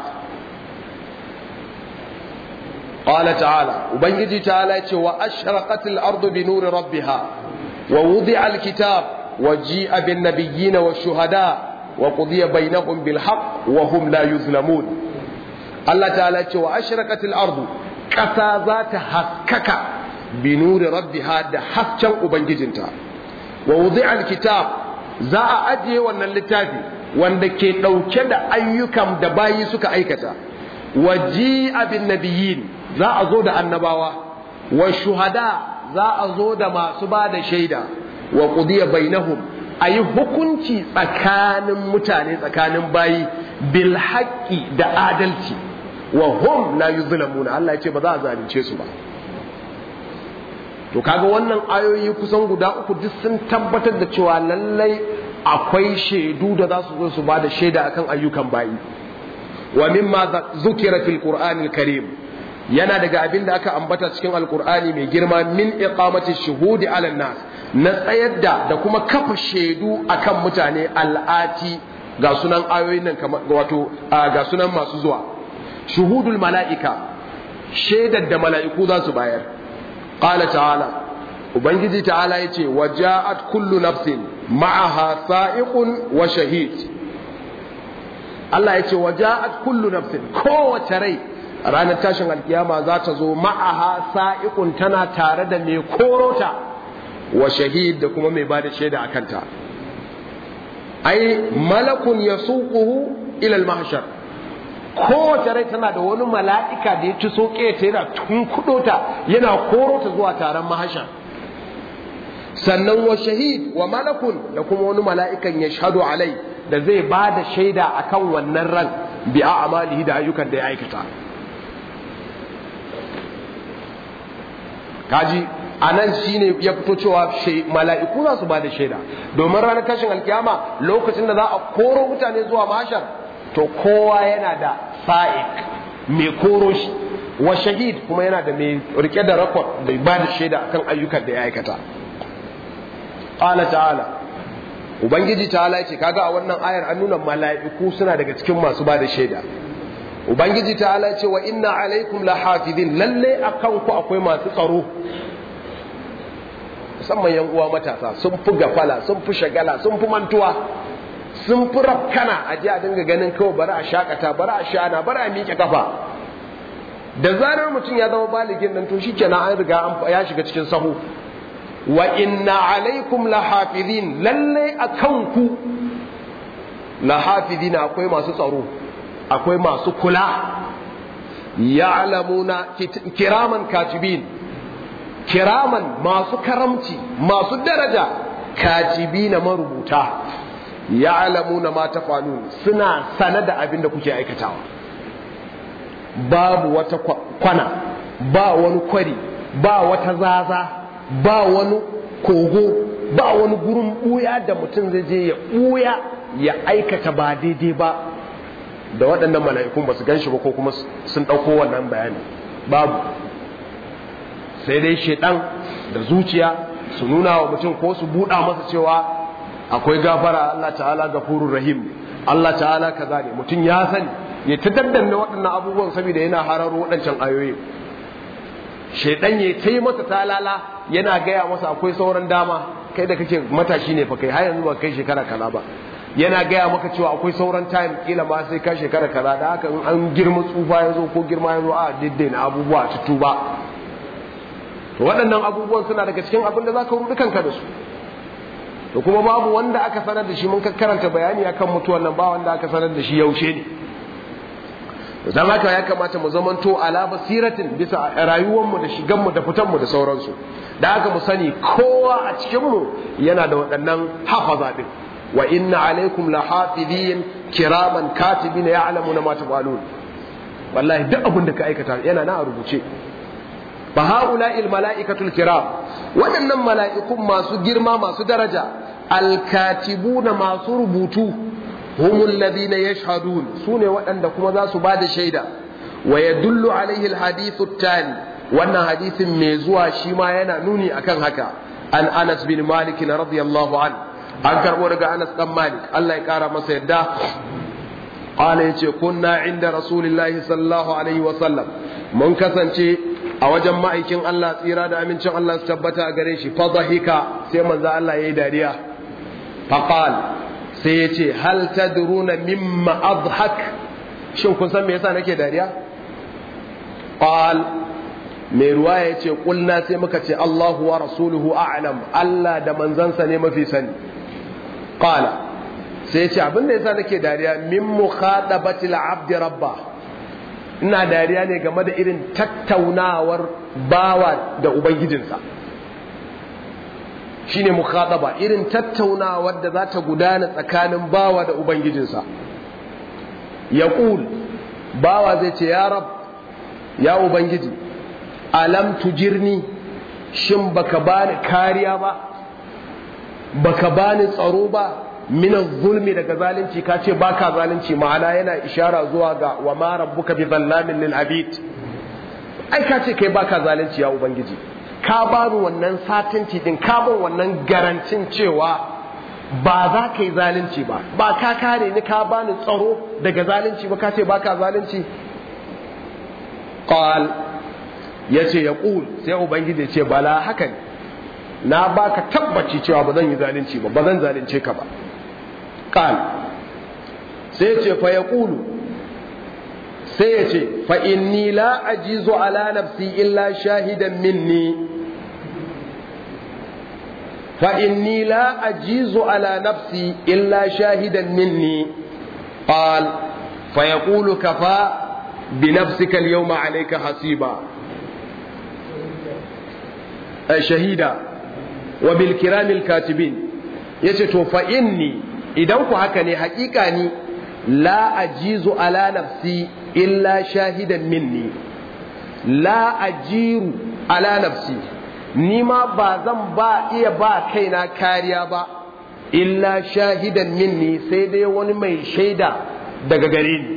qala ta'ala ubangiji ta'ala ce wa ashraqatil ardu bi nuri rabbiha wa wudi'a alkitab wa ji'a bin nabiyyin wa shuhada wa qudiya bainahum bil haqq wa hum la yuzlamun Allah ta'ala ce wa ashraqatil ardu kasa za ta haskaka bi nuri rabbiha da hasken ubangijinta wa wudi'al kitab za a ajiye wannan littafi wanda ke dauke da ayyukan da bayi suka aikata wa ji'a bin nabiyyin za a zo da annabawa wa shuhada za a zo da masu ba da shaida wa qudiya bainahum ayi hukunci tsakanin mutane tsakanin bayi bil haqqi da adalci wa hum la yuzlamuna Allah ya ce ba za a zalunce su ba to kaga wannan ayoyi kusan guda uku duk sun tabbatar da cewa lallai akwai shaidu da za su zo su ba da shaida akan ayyukan bayi wa mimma zukira fil qur'anil karim yana daga abin da aka ambata cikin alqur'ani mai girma min iqamati shuhudi ala nas na tsayar da kuma kafa shaidu akan mutane al'ati ga sunan ayoyin nan kamar wato ga sunan masu zuwa shuhudul mala'ika shaidar da mala'iku za su bayar qala ta'ala ubangiji ta'ala yace waja'at kullu nafsin ma'aha sa'iqun wa shahid Allah yace waja'at kullu nafsin kowace rai ranar tashin alkiyama za ta zo ma'aha sa'iqun tana tare da mai korota wa shahid da kuma mai bada shaida akan ta ai malakun yasuquhu ila al-mahshar kowace rai tana da wani mala'ika da ya ci soke ta yana tunkudo ta yana koro ta zuwa taron mahashar. Sannan wa shahid wa malakun da kuma wani mala'ikan ya shahadu alai da zai ba da shaida akan wannan ran bi a'malihi da ayyukan da ya aikata. Kaji anan shine ya fito cewa mala'iku za su ba da shaida, domin ranar tashin alkiyama lokacin da za a koro mutane zuwa mahashar, to kowa yana da sa'iq mai koro shi, wa shahid kuma yana da mai rike da rakon da ba da shaida akan ayyukan da ya aikata. Qala ta'ala, ubangiji ta'ala yace kaga a wannan ayar an nuna mala'iku suna daga cikin masu ba da shaida. Ubangiji ta'ala yace wa inna alaikum lahafizin, lalle akan ku akwai masu tsaro, musamman yan uwa matasa sun fi gafala, sun fi shagala, sun fi mantuwa, sun fi rafkana a ji a dinga ganin kawai bari a shakata, bari a shana, bari a miƙe kafa. Da zarar mutum ya zama baligin nan to shikenan an riga ya shiga cikin sahu. Wa inna alaikum lahafizin, lalle akan ku lahafizina akwai masu tsaro, akwai masu kula. Ya'lamuna kiraman katibin, kiraman masu karamci, masu daraja, katibina marubuta. Ya'lamuna ma tafalun, suna sana da abin da kuke aikatawa. Babu wata kwana, ba wani kwari, ba wata zaza, ba wani kogo, ba wani gurin buya da mutum zai je ya buya ya aikata ba daidai ba da waɗannan mala'ikun ba su gan shi ba ko kuma sun ɗauko wannan bayani. Babu, sai dai shaidan da zuciya su nuna wa mutum ko su buɗa masa cewa akwai gafara, Allah ta'ala gafurur rahim, Allah ta'ala kaza ne. Mutum ya sani ya ta daddanna waɗannan abubuwan saboda yana hararo waɗancan ayoyi. Shaidan ya ta yi masa talala yana gaya masa akwai sauran dama, kai da kake matashi ne fa kai har yanzu ba kai shekara kaza ba, yana gaya maka cewa akwai sauran time, kila ma sai ka shekara kaza, da haka in an girma tsufa ya zo ko girma ya zo a diddaina abubuwa a tutuba. To waɗannan abubuwan suna daga cikin abin da za ka ruɗu kanka da su. To kuma babu wanda aka sanar da shi, mun karanta bayani akan mutuwan nan, ba wanda aka sanar da shi yaushe ne. Dan haka ya kamata mu zamanto ala basiratin bisa rayuwarmu da shiganmu da fitanmu da sauransu. Da haka mu sani kowa a cikinmu yana da waɗannan hafaza din. Wa inna alaikum lahafizin kiraman katibina ya'lamuna ma tafalun. Wallahi duk abin da ka aikata yana na rubuce. Fa haula'il mala'ikatul kiram, waɗannan mala'ikun masu girma masu daraja, alkatibuna masu rubutu, humul ladina yashhadun, sune waɗanda kuma za su bada shaida. Wa yadullu alaihi alhadithu tani, wannan hadisin mai zuwa shi ma yana nuni akan haka. An Anas bin Malik radiyallahu an, an karbo daga Anas dan Malik, Allah ya kara masa yadda. Qala yace kunna inda Rasulillahi sallallahu alaihi wa sallam, mun kasance a wajen ma'aikin Allah, tsira da amincin Allah su tabbata a gare shi. Fa dhahika, sai manzo Allah yayi dariya. Fa qala, sai ya ce hal tadruna mimma adhak, shin kun san me yasa nake dariya? Qal, mai ruwa ya ce qulna, sai muka ce Allahu wa rasuluhu a'lam, Allah da manzansa ne mafi sani. Qala, sai ya ce abin da yasa nake dariya min mukhadabati al-abd rabba, ina dariya ne game da irin tattaunawar bawa da ubangijinsa. Shine mukhadaba, irin tattaunawar da za ta gudana tsakanin bawa da ubangijinsa. Yaqul, bawa zai ce ya rab, ya ubangiji, alam tujirni, shin baka bani kariya ba, baka bani tsaro ba, min zulmi, daga zalunci. Ka ce baka zalunci, ma'ana yana ishara zuwa ga wa ma rabbuka bi dhallamin lil abid. Ai ka ce kai baka zalunci ya ubangiji, ka bani wannan satinci din, ka ban wannan garancin cewa ba za ka yi zalunci ba, ba ka kare ni, ka bani tsaro daga zalunci ba, ka ce baka zalunci. Qal, yace yaqul, sai ubangiji ya ce bala, haka ne, na baka tabbaci cewa ba zan yi zalunci ba, ba zan zalunce ka ba. Qal, sai ya ce fa yaqulu, sai ya ce fa inni la ajizu ala nafsi illa shahidan minni, fa inni la ajizu ala nafsi illa shahidan minni. Qal, fa yaqulu kafa bi nafsika al-yawma alayka hasiba shahida wa bil kiramil katibin yace to fa inni idan ku haka ne hakika ni la ajizu ala nafsi illa shahidan minni la ajiru ala nafsi ni ma ba zan iya ba kaina kariya ba illa shahidan minni sai dai wani mai shaida daga gare ni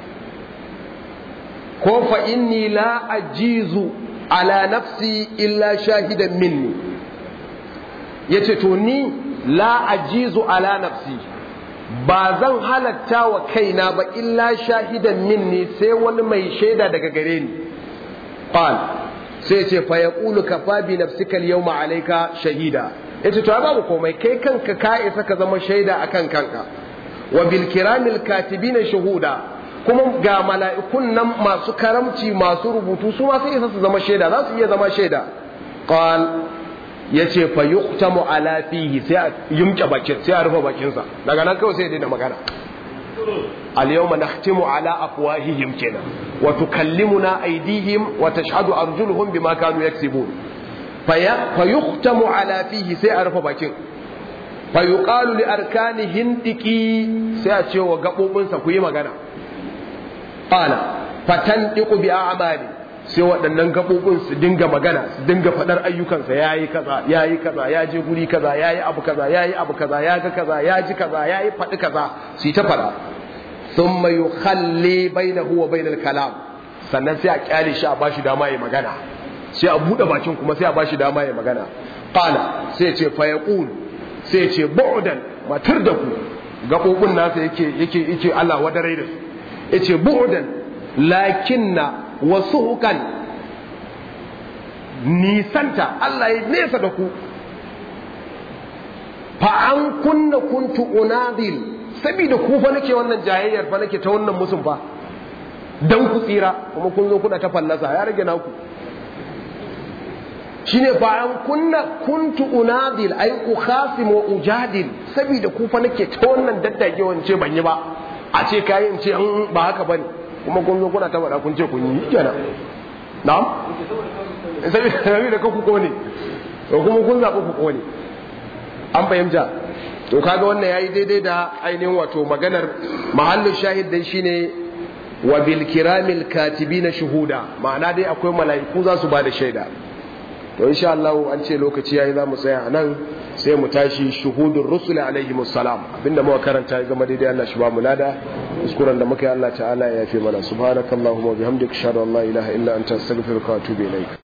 ko fa inni la ajizu ala nafsi illa shahidan minni yace to ni la ajizu ala nafsi ba zan halatta wa kaina ba illa shahidan minni sai wani mai shaida daga gare ni qal sai ce fa yaqulu kafa bi nafsika al-yawma alayka shahida yace to babu komai kai kanka ka isa ka zama shaida akan kanka wa bil kiramil katibina shuhuda kuma ga mala'ikun nan masu karamci masu rubutu su ma sai isa su zama shaida za su iya zama shaida qal yace fa yuqtamu ala fihi sai a yumke bakin sai a rufe bakin sa daga nan kawai sai ya daina magana al yawma nakhtimu ala afwahihim kenan wa tukallimuna aydihim wa tashhadu arjuluhum bima kanu yaksibun fa yuqtamu ala fihi sai a rufe bakin fa yuqalu li arkanihin tiki sai a ce wa gabobin sa ku yi magana qala fatantiqu bi a'mali sai waɗannan gaɓoɓin su dinga magana su dinga faɗar ayyukansa ya yi kaza ya yi kaza ya je guri kaza ya yi abu kaza ya yi abu kaza ya ga kaza ya ji kaza ya yi faɗi kaza su yi ta faɗa sun mai yuhalli bainahu wa bainal kalam sannan sai a kyale shi a bashi dama ya magana sai a buɗe bakin kuma sai a bashi dama ya magana qala sai ce fa yaqul sai ce bu'dan matar da ku gaɓoɓin nasa yake Allah wadarai da su yace bu'dan lakinna wasu hukan nisanta Allah ya nesa da ku fa an kunna kuntu unadil saboda ku fa nake wannan jayayyar fa nake ta wannan musun fa dan ku tsira kuma kun zo kuna ta fallasa ya rage naku shine fa an kunna kuntu unadil ay ukhasim wa ujadil saboda ku fa nake ta wannan daddagewan ce ban yi ba a ce kai in ce ba haka bane kuma kun zo kuna ta faɗa kun ce kun yi kenan na'am sai da ku kone to kuma kun zaɓi ku kone an fahimta to kaga wannan yayi daidai da ainihin wato maganar mahallin shahid dai shine wa bil kiramil katibina shuhuda ma'ana dai akwai mala'iku za su bada shaida to insha Allah an ce lokaci yayi za mu tsaya anan sai mu tashi shuhudur rusul alaihimus salam abinda muka karanta game daidai Allah shi ba mu lada kuskuren da muka yi Allah ta'ala ya yafe mana subhanakallahumma wa bihamdika ashhadu an la ilaha illa anta astaghfiruka wa atubu ilaik